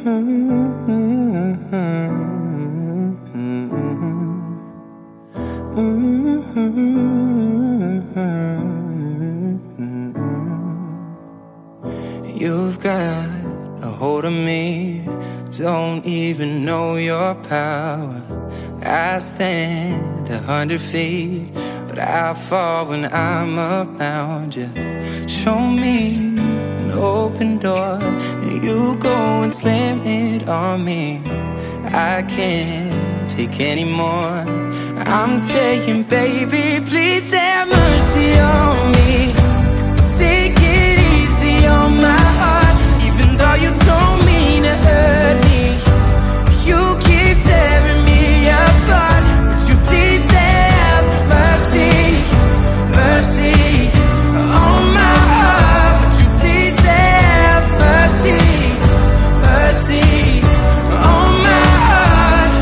You've got a hold of me, don't even know your power. I stand 100 feet, but I fall when I'm around you. Show me an open door, then you go and slam it on me. I can't take any more. I'm saying, baby, please have mercy on me. Take it easy on my heart, even though you told me to hurt me. You keep tearing me apart. Would you please have mercy, mercy on my heart? Would you please have mercy, mercy on my heart?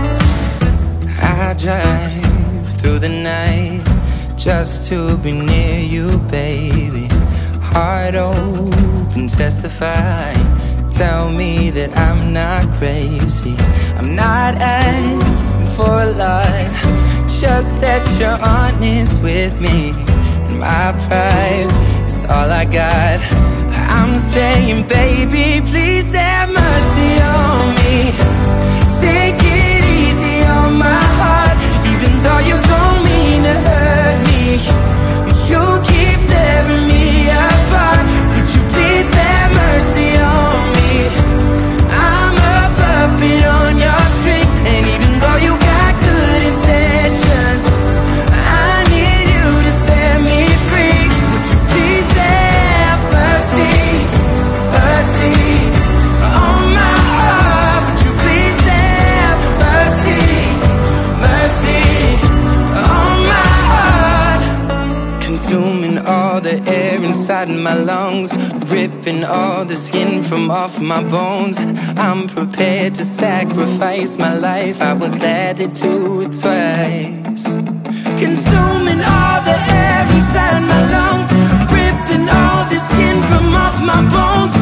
I drive through the night just to be near you, baby. Heart open, testify. Tell me that I'm not crazy. I'm not asking for a lot, just that you're honest with me. And my pride is all I got. I'm saying, baby, please have mercy on me. Take it easy on my heart, even though you don't mean to hurt me. You keep tearing me apart. Would you please have mercy on me? I'm a puppet on your string, and even though you got good intentions, I need you to set me free. Would you please have mercy, mercy on my heart? Would you please have mercy, mercy on my heart? Consuming all the air inside my lungs, ripping all the skin from off my bones. I'm prepared to sacrifice my life, I would gladly do it twice. Consuming all the air inside my lungs, ripping all the skin from off my bones.